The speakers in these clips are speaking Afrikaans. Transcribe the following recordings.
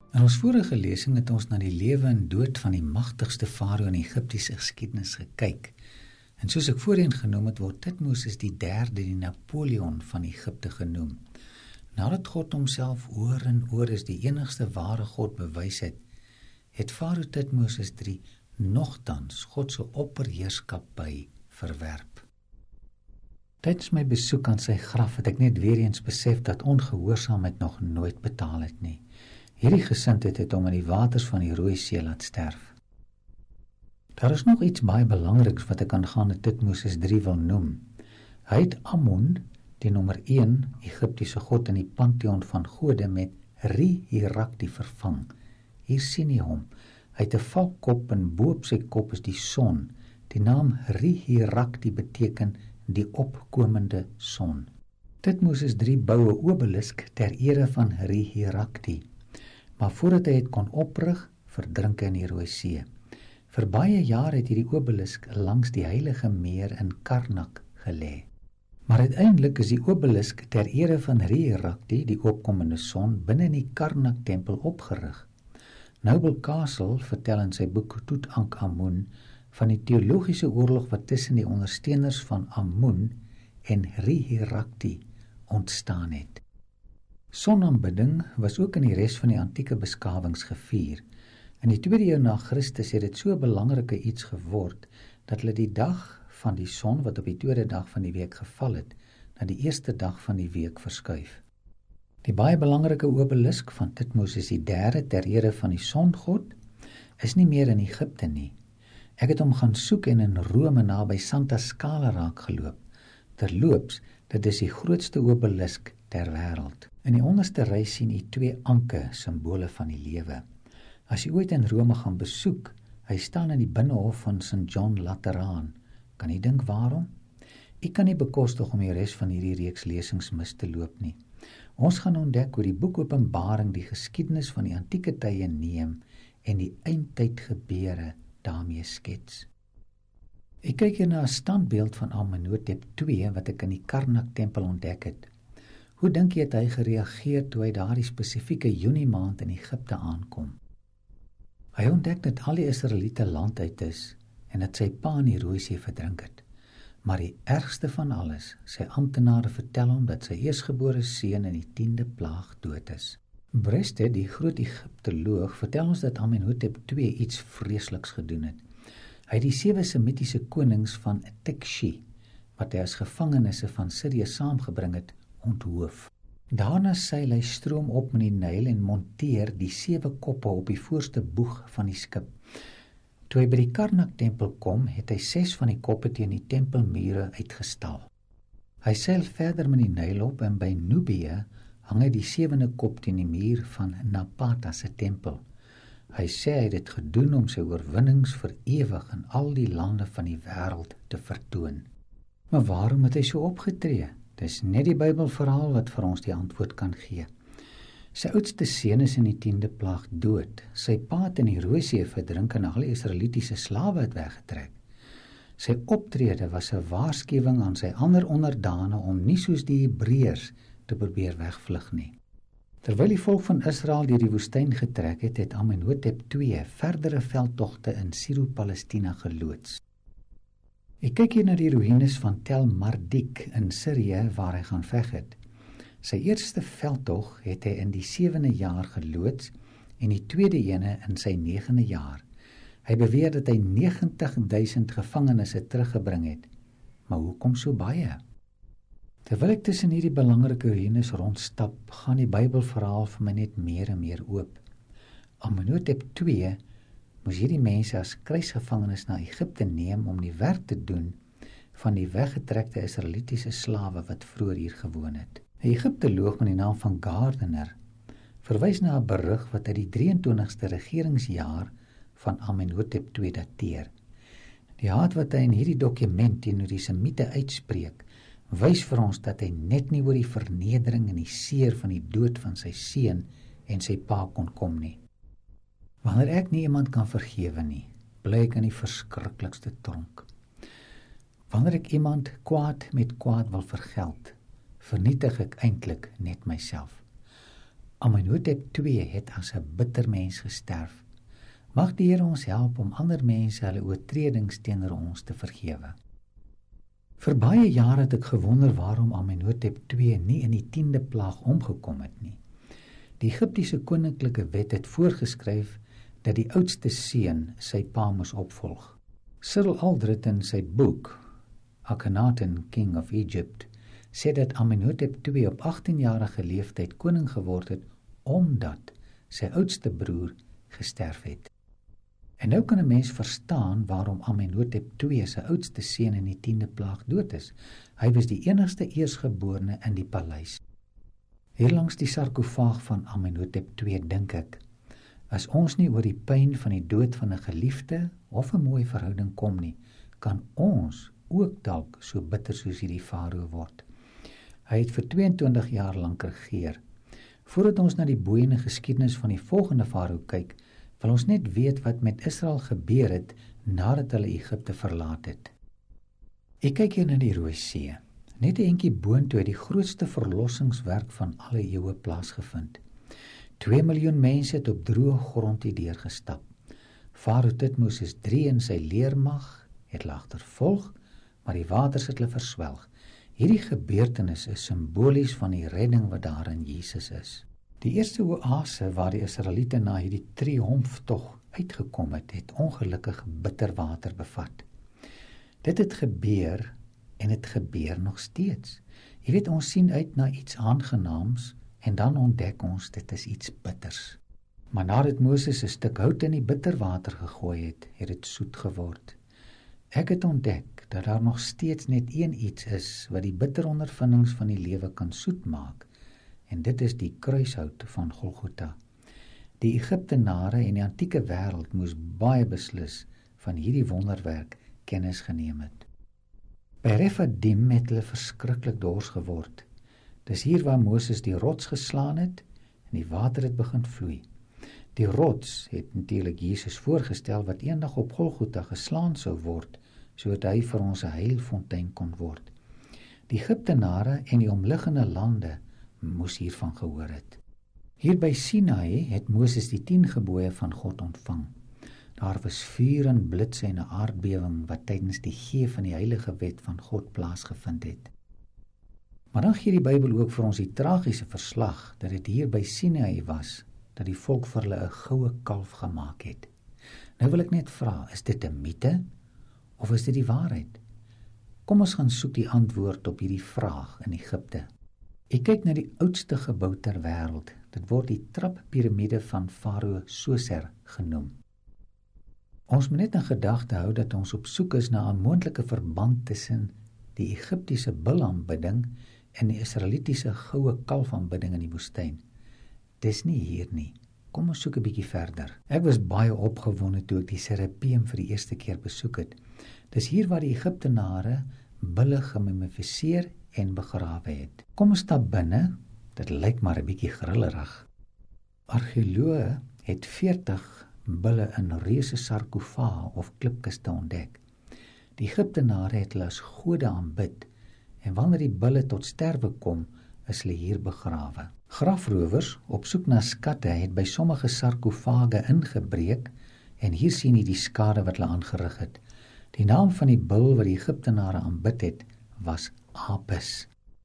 In ons vorige lesing het ons na die lewe en dood van die magtigste farao in Egiptiese geskiedenis gekyk. En soos ek voorheen genoem het, word Thutmose die derde, die Napoleon van Egipte genoem. Nadat God homself oor en oor as die enigste ware God bewys het farao Thutmose III nogtans God se opperheerskappy verwerp. Tydens my besoek aan sy graf het ek net weer eens besef dat ongehoorsaamheid nog nooit betaal het nie. Hierdie gesindheid het hom in die waters van die Rooi See laat sterf. Daar is nog iets baie belangriks wat ek aangaande Thutmose III wil noem. Hy het Amun, die nommer 1 Egiptiese god in die pantheon van gode, met Re-Hirakti vervang. Hier sien jy hom. Hy het 'n valkkop en bo op sy kop is die son. Die naam Re-Hirakti beteken die opkomende son. Thutmose III bou 'n obelisk ter ere van Re-Hirakti, maar voordat hy het kon oprig, verdrink hy in die Rooi See. Vir baie jare het hierdie obelisk langs die heilige meer in Karnak gelê. Maar uiteindelik is die obelisk ter ere van Re-Hirakti, die opkomende son, binne in die Karnak-tempel opgerig. Noble Castle vertel in sy boek Tutankhamun van die teologiese oorlog wat tussen die ondersteuners van Amun en Re-Hirakti ontstaan het. Sonaanbidding was ook in die res van die antieke beskawings gevier. In die 2de eeu na Christus het dit so 'n belangrike iets geword, dat hulle die dag van die son, wat op die 2de dag van die week geval het, na die 1ste dag van die week verskuif. Die baie belangrike obelisk van Thutmose III ter ere van die songod is nie meer in Egipte nie. Ek het hom gaan soek en in Rome naby Santa Scala raak geloop. Terloops, dit is die grootste obelisk ter wêreld. In die onderste ry sien u 2 anke, simbole van die lewe. As jy ooit in Rome gaan besoek, hy staan in die binnehof van St. John Lateraan. Kan jy dink waarom? Ek kan nie bekostig om die res van hierdie reeks lesings mis te loop nie. Ons gaan ontdek hoe die boek Openbaring die geskiedenis van die antieke tye neem en die eindtyd gebeure daarmee skets. Ek kyk hier na 'n standbeeld van Amenhotep II wat ek in die Karnak-tempel ontdek het. Hoe dink jy het hy gereageer toe hy daardie spesifieke Junie maand in Egipte aankom? Hy ontdek dat al die Israeliete land uit is en dat sy pa in die Rooi See verdrink het. Maar die ergste van alles, sy amptenare vertel hom dat sy eersgebore seun in die 10de plaag dood is. Breste, die groot Egiptoloog, vertel ons dat Amenhotep II iets vreesliks gedoen het. Hy het die 7 Semitiese konings van Tekshi, wat hy as gevangenisse van Sirië saamgebring het, onthoof. Daarna seil hy stroom op met die Nyl en monteer die 7 koppe op die voorste boeg van die skip. Toe hy by die Karnak-tempel kom, het hy 6 van die koppe teen die tempelmure uitgestal. Hy seil verder met die Nyl op en by Nubië hang hy die 7de kop teen die muur van Napata se tempel. Hy sê hy het dit gedoen om sy oorwinnings vir ewig in al die lande van die wêreld te vertoon. Maar waarom het hy so opgetree? Dis net die Bybelverhaal wat vir ons die antwoord kan gee. Sy oudste seun is in die 10de plaag dood. Sy pa het in die Rooi See verdrink en al die Israelitiese slawe het weggetrek. Sy optrede was 'n waarskuwing aan sy ander onderdane om nie soos die Hebreërs te probeer wegvlug nie. Terwyl die volk van Israel deur die woestyn getrek het, het Amenhotep II verdere veldtogte in Syro-Palestina geloods. Ek kyk hier na die ruïnes van Tel Mardik in Sirië waar hy gaan veg het. Sy eerste veldtog het hy in die 7de jaar geloods en die tweede ene in sy 9de jaar. Hy beweer dat hy 90.000 gevangenes teruggebring het. Maar hoekom so baie? Terwyl ek tussen hierdie belangrike ruïnes rondstap, gaan die Bybelverhaal vir my net meer en meer oop. Amenhotep II moes hierdie mense as kruisgevangenes na Egipte neem om die werk te doen van die weggetrekte Israelitiese slawe wat vroeër hier gewoon het. 'n Egiptoloog met die naam van Gardner verwys na 'n berig wat uit die 23ste regeringsjaar van Amenhotep II dateer. Die haat wat hy in hierdie dokument teenoor die Semiete uitspreek, wys vir ons dat hy net nie oor die vernedering en die seer van die dood van sy seun en sy pa kon kom nie. Wanneer ek nie iemand kan vergewe nie, bly ek in die verskriklikste tronk. Wanneer ek iemand kwaad met kwaad wil vergeld, vernietig ek eintlik net myself. Amenhotep II het as 'n bitter mens gesterf. Mag die Here ons help om ander mense hulle oortredings teenoor ons te vergewe. Vir baie jare het ek gewonder waarom Amenhotep II nie in die 10de plaag omgekom het nie. Die Egiptiese koninklike wet het voorgeskryf dat die oudste seun sy pa moes opvolg. Cyril Aldred in sy boek Akhenaten, King of Egypt, sê dat Amenhotep II op 18-jarige leeftyd koning geword het omdat sy oudste broer gesterf het. En nou kan 'n mens verstaan waarom Amenhotep II se oudste seun in die 10de plaag dood is. Hy was die enigste eersgeborene in die paleis. Hier langs die sarkofaag van Amenhotep II dink ek, as ons nie oor die pyn van die dood van 'n geliefde of 'n mooi verhouding kom nie, kan ons ook dalk so bitter soos hierdie farao word. Hy het vir 22 jaar lank regeer. Voordat ons na die boeiende geskiedenis van die volgende farao kyk, wil ons net weet wat met Israel gebeur het nadat hulle Egipte verlaat het. Ek kyk hier na die Rooi See. Net 'n entjie boontoe het die grootste verlossingswerk van alle eeue plaasgevind. 2 miljoen mense het op droë grond hierdeur gestap. Farao Thutmose III en sy leermag het hulle agtervolg, maar die waters het hulle verswelg. Hierdie gebeurtenis is simbolies van die redding wat daar in Jesus is. Die eerste oase waar die Israeliete na hierdie triomftog uitgekom het, het ongelukkig bitter water bevat. Dit het gebeur en het gebeur nog steeds. Jy weet, ons sien uit na iets aangenaams en dan ontdek ons dit is iets bitters. Maar nadat Moses 'n stuk hout in die bitter water gegooi het, het dit soet geword. Ek het ontdek dat daar nog steeds net een iets is wat die bitter ondervindings van die lewe kan soet maak, en dit is die kruishout van Golgotha. Die Egiptenare en die antieke wêreld moes baie beslis van hierdie wonderwerk kennis geneem het. By Rephidim het hulle verskriklik dors geword. Dis hier waar Moses die rots geslaan het en die water het begin vloei. Die rots het natuurlik Jesus voorgestel wat eendag op Golgotha geslaan sou word, sodat hy vir ons 'n heilfontein kon word. Die Egiptenare en die omliggende lande moes hiervan gehoor het. Hier by Sinai het Moses die 10 gebooie van God ontvang. Daar was vuur en blitse en 'n aardbewing wat tydens die gee van die heilige wet van God plaasgevind het. Maar dan gee die Bybel ook vir ons die tragiese verslag dat dit hier by Sinai was, dat die volk vir hulle 'n goue kalf gemaak het. Nou wil ek net vra, is dit 'n mite of is dit die waarheid? Kom ons gaan soek die antwoord op hierdie vraag in Egipte. Ek kyk na die oudste gebou ter wêreld. Dit word die trappiramide van Farao Soser genoem. Ons moet net in gedagte hou dat ons op soek is na 'n moontlike verband tussen die Egiptiese bulaanbidding en die Israelitiese goue kalfaanbidding in die woestyn. Dis nie hier nie. Kom ons soek 'n bietjie verder. Ek was baie opgewonde toe ek die Serapeum vir die eerste keer besoek het. Dis hier waar die Egiptenare bulle gemummifiseer en begrawe het. Kom ons stap binne. Dit lyk maar 'n bietjie grillerig. Argeoloë het 40 bulle in reuse sarkofae of klipkiste ontdek. Die Egiptenare het hulle as gode aanbid en wanneer die bulle tot sterwe kom, is hulle hier begrawe. Grafrowers op soek na skatte het by sommige sarkofage ingebreek en hier sien jy die skade wat hulle aangerig het. Die naam van die bul wat die Egiptenare aanbid het, was Apis.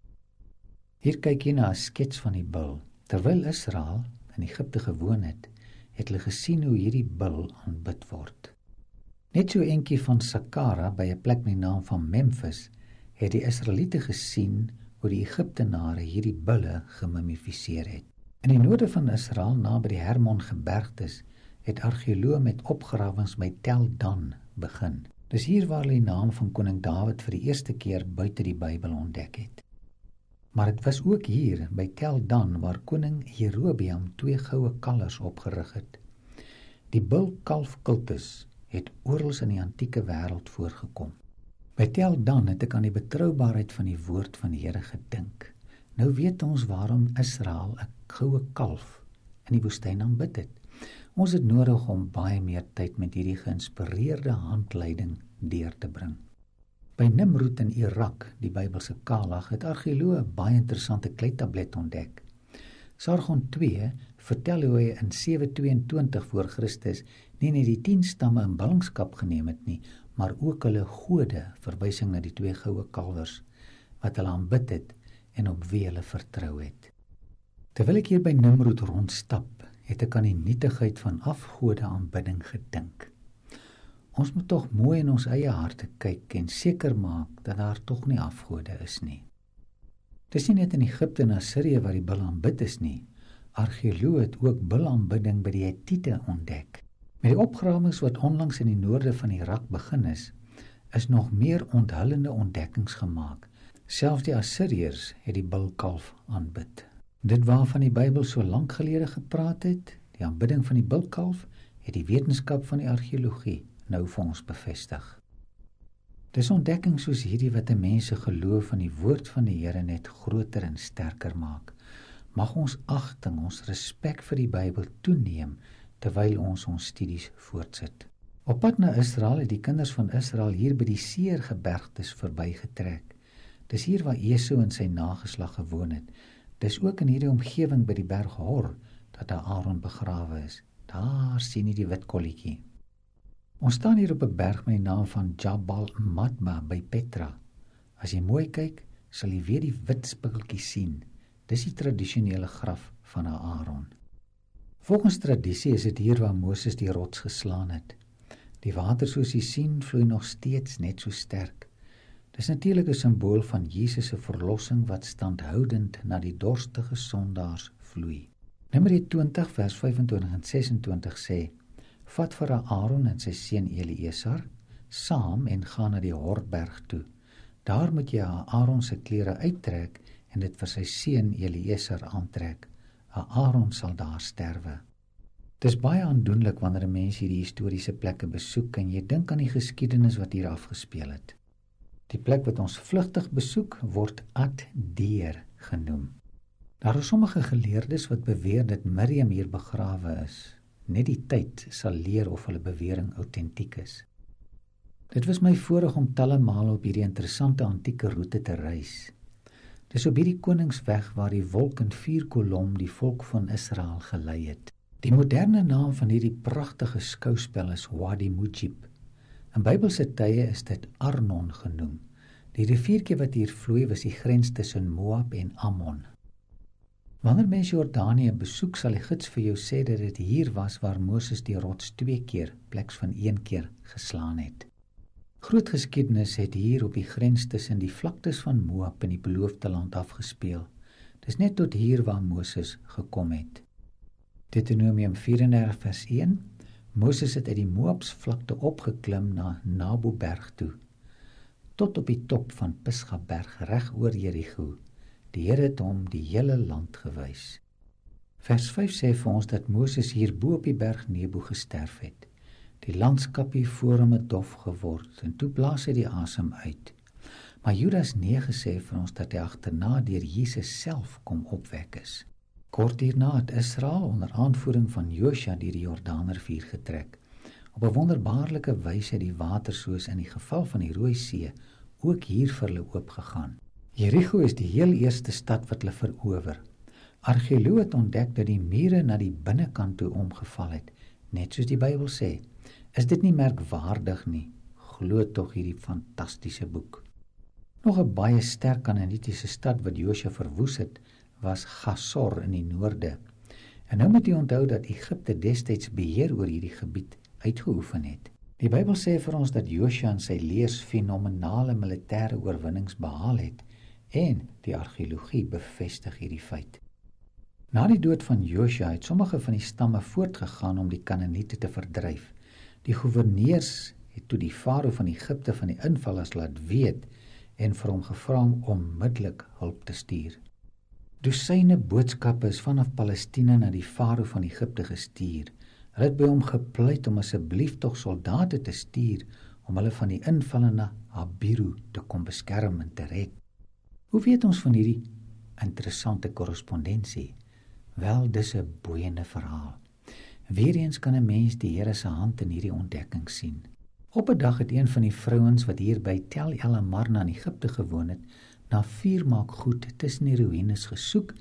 Hier kyk jy na 'n skets van die bul. Terwyl Israel in Egipte gewoon het, het hulle gesien hoe hierdie bul aanbid word. Net so eentjie van Saqqara by 'n plek met die naam van Memphis, het die Israeliete gesien hoe die Egiptenare hierdie bulle gemummifiseer het. In die noorde van Israel, naby die Hermon gebergtes, het argeoloë met opgrawings by Tel Dan begin. Dis hier waar hulle die naam van koning Dawid vir die eerste keer buite die Bybel ontdek het. Maar dit was ook hier by Tel Dan waar koning Jerobeam 2 goue kalvers opgerig het. Die bul-kalf kultus het oral in die antieke wêreld voorgekom. By Tel Dan het ek aan die betroubaarheid van die woord van die Here gedink. Nou weet ons waarom Israel 'n goue kalf in die woestyn aanbid het. Ons het nodig om baie meer tyd met hierdie geïnspireerde handleiding deur te bring. By Nimrud in Irak, die Bybelse Kalag, het argeoloë 'n baie interessante kleitablet ontdek. Sargon 2 vertel hoe hy in 722 voor Christus nie net die 10 stamme in ballingskap geneem het nie, maar ook hulle gode, verwysing na die 2 goue kalwers, wat hulle aanbid het en op wie hulle vertrou het. Terwyl ek hier by Nimrod rondstap, het ek aan die nietigheid van afgode aanbidding gedink. Ons moet tog mooi in ons eie harte kyk en seker maak dat daar tog nie afgode is nie. Dis nie net in Egipte en Assirië waar die bil aanbid is nie. Argeoloë het ook bilaanbidding by die Hittite ontdek. Met die opgrawings wat onlangs in die noorde van Irak begin is nog meer onthullende ontdekkings gemaak. Selfs die Assiriërs het die bilkalf aanbid. Dit waarvan die Bybel so lank gelede gepraat het, die aanbidding van die bilkalf, het die wetenskap van die argeologie nou vir ons bevestig. Dis ontdekkings soos hierdie wat 'n mens se geloof in die woord van die Here net groter en sterker maak. Mag ons agting, ons respek vir die Bybel toeneem terwyl ons studies voortsit. Op pad na Israel het die kinders van Israel hier by die Seirgebergtes verbygetrek. Dis hier waar Esau en sy nageslag gewoon het. Dis ook in hierdie omgewing by die berg Hor dat Aaron begrawe is. Daar sien jy die wit kolletjie. Ons staan hier op 'n berg met die naam van Jabal Madma by Petra. As jy mooi kyk, sal jy weer die wit spikkeltjie sien. Dis die tradisionele graf van Aaron. Volgens tradisie is dit hier waar Moses die rots geslaan het. Die water soos jy sien vloei nog steeds net so sterk. Dis natuurlik 'n simbool van Jesus se verlossing wat standhoudend na die dorstige sondaars vloei. Numeri 20 vers 25 en 26 sê: Vat vir Aaron en sy seun Eleazar saam en gaan na die Horberg toe. Daar moet jy Aaron se klere uittrek en dit vir sy seun Eleazar aantrek. Aaron sal daar sterwe. Dis baie aandoenlik wanneer 'n mens hierdie historiese plekke besoek en jy dink aan die geskiedenis wat hier afgespeel het. Die plek wat ons vlugtig besoek word Ad-Deer genoem. Daar is sommige geleerdes wat beweer dat Miriam hier begrawe is. Net die tyd sal leer of hulle bewering autentiek is. Dit was my voorreg om talle male op hierdie interessante antieke roete te reis. Dis op hierdie koningsweg waar die wolk in 4 kolom die volk van Israel gelei het. Die moderne naam van hierdie pragtige skouspel is Wadi Mujib. In Bybelse tye is dit Arnon genoem. Die riviertjie wat hier vloei was die grens tussen Moab en Ammon. Wanneer mens Jordanië besoek, sal die gids vir jou sê dat dit hier was waar Moses die rots 2 keer, pleks van 1 keer, geslaan het. Groot geskiedenis het hier op die grens tussen die vlaktes van Moab en die beloofde land afgespeel. Dis net tot hier waar Moses gekom het. Deuteronomium 34 vers 1: Moses het uit die Moabs vlakte opgeklim na Naboberg toe, tot op die top van Pisgaberg reg oor Jericho. Die Here het hom die hele land gewys. Vers 5 sê vir ons dat Moses hier bo op die berg Nebo gesterf het. Die landskap hier voor hom het dof geword en toe blaas hy die asem uit. Maar Judas 9 sê vir ons dat hy agterna deur Jesus self kom opwek is. Kort hierna het Israel onder aanvoering van Josua deur die Jordaanrivier getrek. Op 'n wonderbaarlike wyse het die water soos in die geval van die Rooi See ook hier vir hulle oopgegaan. Jericho is die heel eerste stad wat hulle verower. Argeoloë het ontdek dat die mure na die binnekant toe omgeval het, net soos die Bybel sê. Is dit nie merkwaardig nie? Glo tog hierdie fantastiese boek. Nog 'n baie sterk Kanaanitiese stad wat Josua verwoes het, was Gasor in die noorde. En nou moet jy onthou dat Egipte destyds beheer oor hierdie gebied uitgeoefen het. Die Bybel sê vir ons dat Josua en sy leers fenomenale militêre oorwinnings behaal het, en die argeologie bevestig hierdie feit. Na die dood van Josua het sommige van die stamme voortgegaan om die Kanaaniete te verdryf. Die goewerneurs het toe die farao van Egipte van die invallers laat weet en vir hom gevra om onmiddellik hulp te stuur. Dosyne boodskappe is vanaf Palestina na die farao van Egipte gestuur. Hulle het by hom gepleit om asseblief tog soldate te stuur om hulle van die invallende Habiru te kom beskerm en te red. Hoe weet ons van hierdie interessante korrespondensie? Wel, dis 'n boeiende verhaal. Weereens kan 'n mens die Here se hand in hierdie ontdekking sien. Op 'n dag het een van die vrouens wat hier by Tel El Amarna in Egipte gewoon het, na vuurmaakgoed tussen die ruïnes gesoek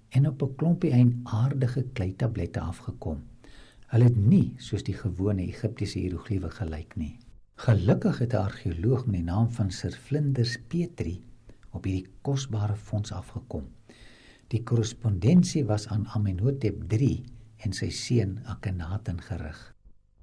en op 'n klompie eienaardige kleitablette afgekom. Hulle het nie soos die gewone Egiptiese hieroglife gelyk nie. Gelukkig het 'n argeoloog met die naam van Sir Flinders Petrie op hierdie kosbare fonds afgekom. Die korrespondensie was aan Amenhotep III en sy seun Akhenaten gerig.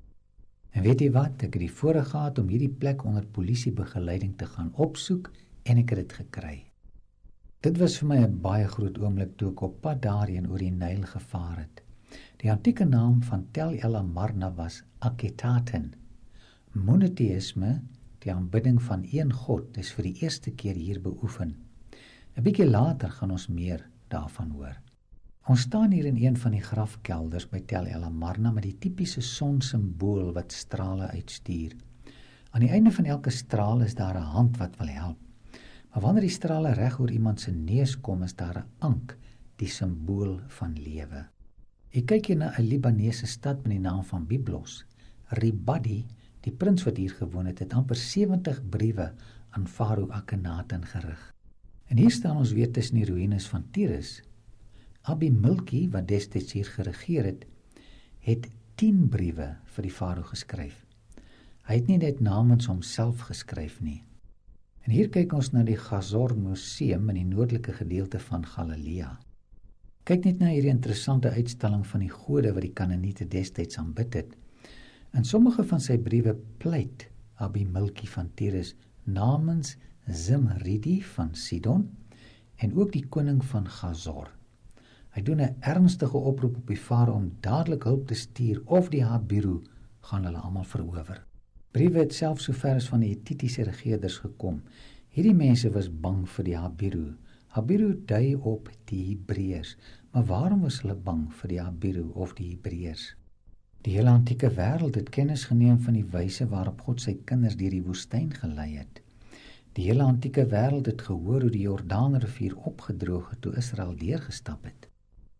En weet jy wat, ek het die voorreg gehad om hierdie plek onder polisiebegeleiding te gaan opsoek en ek het dit gekry. Dit was vir my 'n baie groot oomblik toe ek op pad daarheen oor die Nyl gevaar het. Die antieke naam van Tel El Amarna was Akhetaten. Monotheïsme, die aanbidding van een God, is vir die eerste keer hier beoefen. 'n Bietjie later gaan ons meer daarvan hoor. Ons staan hier in een van die grafkelders by Tel El Amarna met die tipiese sonsimbool wat strale uitstuur. Aan die einde van elke straal is daar 'n hand wat wil help. Maar wanneer die strale reg oor iemand se neus kom, is daar 'n ank, die simbool van lewe. Ek kyk hier na 'n Libanese stad met die naam van Byblos. Ribadi, die prins wat hier gewoon het amper 70 briewe aan Farao Akhenaten gerig. En hier staan ons weer tussen die ruïnes van Tyrus. Abi-Milki, wat destyds hier geregeer het 10 briewe vir die farao geskryf. Hy het nie net namens homself geskryf nie. En hier kyk ons na die Ghazor Museum in die noordelike gedeelte van Galilea. Kyk net na hierdie interessante uitstalling van die gode wat die Kanaaniete destyds aanbid het. In sommige van sy briewe pleit Abi-Milki van Tyrus namens Zimridi van Sidon en ook die koning van Ghazor. Hy doen 'n ernstige oproep op die farao om dadelik hulp te stuur of die Habiru gaan hulle almal verower. Briewe het selfs so ver as van die Hittitiese regerders gekom. Hierdie mense was bang vir die Habiru. Habiru dui op die Hebreërs, maar waarom was hulle bang vir die Habiru of die Hebreërs? Die hele antieke wêreld het kennis geneem van die wyse waarop God sy kinders deur die woestyn gelei het. Die hele antieke wêreld het gehoor hoe die Jordaanrivier opgedroog het toe Israel deurgestap het.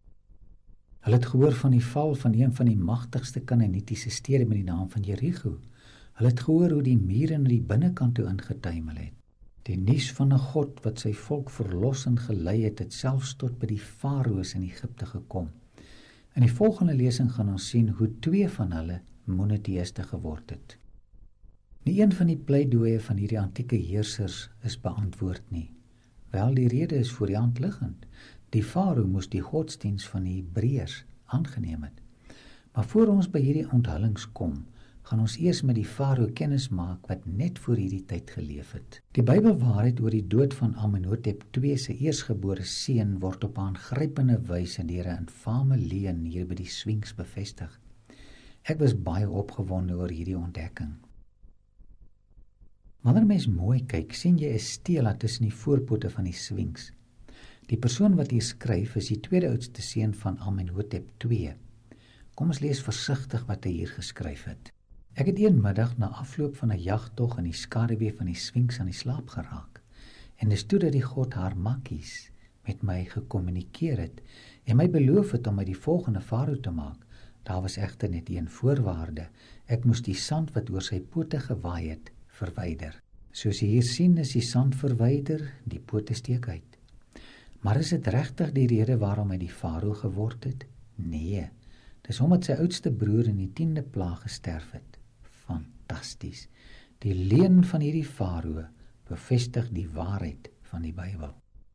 Hulle het gehoor van die val van een van die magtigste Kanaanitiese stede met die naam van Jericho. Hulle het gehoor hoe die mure na die binnekant toe ingetuimel het. Die nuus van 'n God wat sy volk verlos en gelei het selfs tot by die farao's in Egipte gekom. In die volgende lesing gaan ons sien hoe 2 van hulle monoteïste geword het. Nie een van die pleidooie van hierdie antieke heersers is beantwoord nie. Wel, die rede is voor die hand liggend. Die farao moes die godsdiens van die Hebreërs aangeneem het. Maar voor ons by hierdie onthullings kom, gaan ons eers met die farao kennis maak wat net voor hierdie tyd geleef het. Die Bybelwaarheid oor die dood van Amenhotep II se eersgebore seun word op 'n aangrypende wyse deur 'n infame leuen hier by die Sphinx bevestig. Ek was baie opgewonde oor hierdie ontdekking. Wanneer mens mooi kyk, sien jy 'n stela tussen die voorpote van die Sphinx. Die persoon wat hier skryf is die tweede oudste seun van Amenhotep II. Kom ons lees versigtig wat hy hier geskryf het. Ek het een middag na afloop van 'n jagtog in die skaduwee van die Sphinx aan die slaap geraak. En dis toe dat die god Harmakis met my gekommunikeer het en my beloof het om my die volgende farao te maak. Daar was egter net een voorwaarde. Ek moes die sand wat oor sy pote gewaai het, verwyder. Soos jy hier sien is die sand verwyder, die pote steek uit. Maar is dit regtig die rede waarom hy die farao geword het? Nee, dis omdat sy oudste broer in die 10de plaag gesterf het. Fantasties. Die leuen van hierdie farao bevestig die waarheid van die Bybel.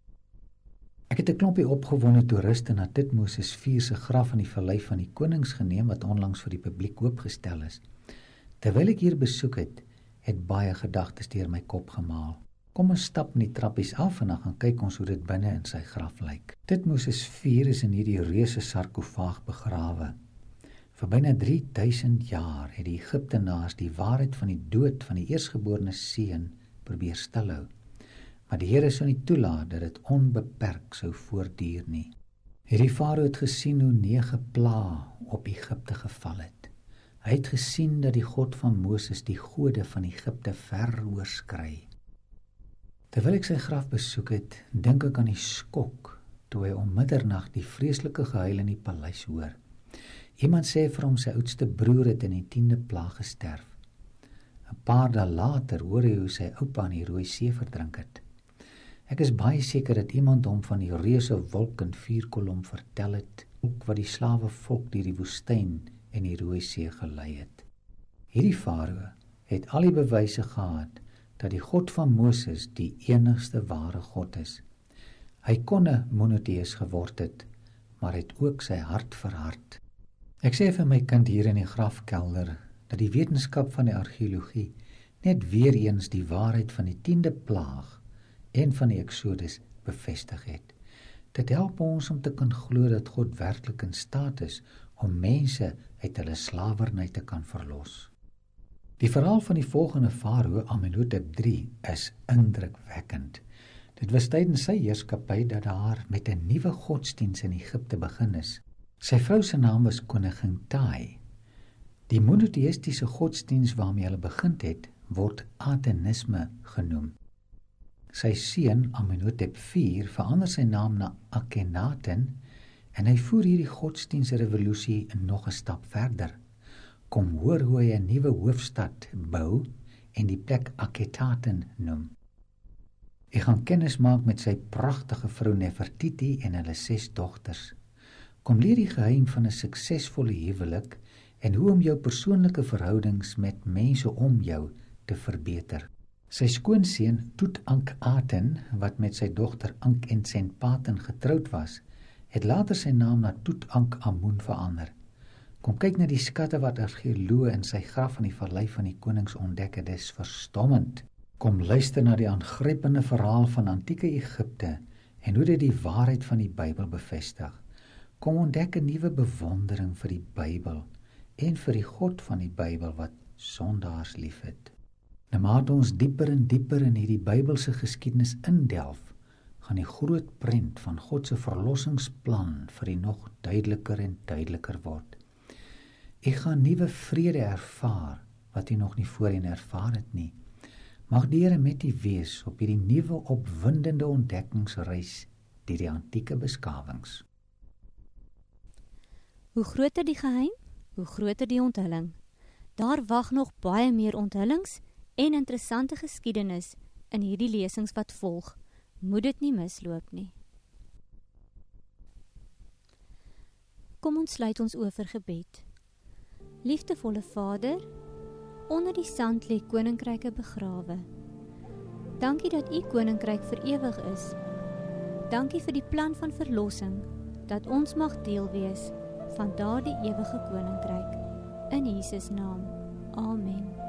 Ek het 'n klompie opgewonde toeriste na Thutmose IV se graf in die Vallei van die Konings geneem wat onlangs vir die publiek oopgestel is. Terwyl ek hier besoek het baie gedagtes deur my kop gemaal. Kom ons stap in die trappies af en dan gaan kyk ons hoe dit binne in sy graf lyk. Thutmose IV is in hierdie reuse sarkofaag begrawe. Vir byna 3000 jaar het die Egiptenaars die waarheid van die dood van die eersgeborene seun probeer stilhou. Maar die Here sou nie toelaat dat dit onbeperk sou voortduur nie. Hierdie farao het gesien hoe 9 plaae op Egipte geval het. Hy het gesien dat die God van Moses die gode van Egipte ver oorskry. Terwyl ek sy graf besoek het, dink ek aan die skok toe hy om middernag die vreeslike gehuil in die paleis hoor. Iemand sê vir hom sy oudste broer het in die 10de plaag gesterf. 'n Paar dae later hoor hy hoe sy oupa in die Rooi See verdrink het. Ek is baie seker dat iemand hom van die reuse wolk en vuurkolom vertel het, ook wat die slawevolk deur die woestyn en die Rooi See gelei het. Hierdie farao het al die bewyse gehad dat die God van Moses die enigste ware God is. Hy kon 'n monoteïs geword het, maar het ook sy hart verhard. Ek sê vir my kind hier in die grafkelder dat die wetenskap van die argeologie net weer eens die waarheid van die 10de plaag en van die Exodus bevestig het. Dit help ons om te kan glo dat God werklik in staat is om mense uit hulle slawerny te kan verlos. Die verhaal van die volgende farao, Amenhotep III, is indrukwekkend. Dit was tydens sy heerskappy dat daar met 'n nuwe godsdiens in Egipte begin is. Sy vrou se naam was koningin Tai. Die monoteïstiese godsdiens waarmee hulle begin het, word Atenisme genoem. Sy seun, Amenhotep IV, verander sy naam na Akhenaten en hy voer hierdie godsdiensrevolusie nog 'n stap verder. Kom hoor hoe hy 'n nuwe hoofstad bou en die plek Akhetaten noem. Ek gaan kennis maak met sy pragtige vrou Nefertiti en hulle 6 dogters. Kom leer die geheim van 'n suksesvolle huwelik en hoe om jou persoonlike verhoudings met mense om jou te verbeter. Sy skoonseun Tutankhaten, wat met sy dogter Ankh-Ensenpaten getroud was, het later sy naam na Tutankhamun verander. Kom kyk na die skatte wat argeoloë in sy graf in die Vallei van die Konings ontdek het, dis verstommend. Kom luister na die aangrypende verhaal van antieke Egipte en hoe dit die waarheid van die Bybel bevestig. Kom ontdek 'n nuwe bewondering vir die Bybel en vir die God van die Bybel wat sondaars liefhet. Naarmate ons dieper en dieper in hierdie Bybelse geskiedenis indelf, gaan die groot prent van God se verlossingsplan vir die nog duideliker en duideliker word. Ek gaan nuwe vrede ervaar wat jy nog nie voorheen ervaar het nie. Mag die Here met u wees op hierdie nuwe opwindende ontdekkingsreis deur die antieke beskawings. Hoe groter die geheim, hoe groter die onthulling. Daar wag nog baie meer onthullings en interessante geskiedenis in hierdie lesings wat volg. Moet dit nie misloop nie. Kom ons sluit ons oë vir gebed. Liefdevolle Vader, onder die sand lê koninkryke begrawe. Dankie dat u koninkryk vir ewig is. Dankie vir die plan van verlossing, dat ons mag deel wees van daardie ewige koninkryk. In Jesus naam. Amen.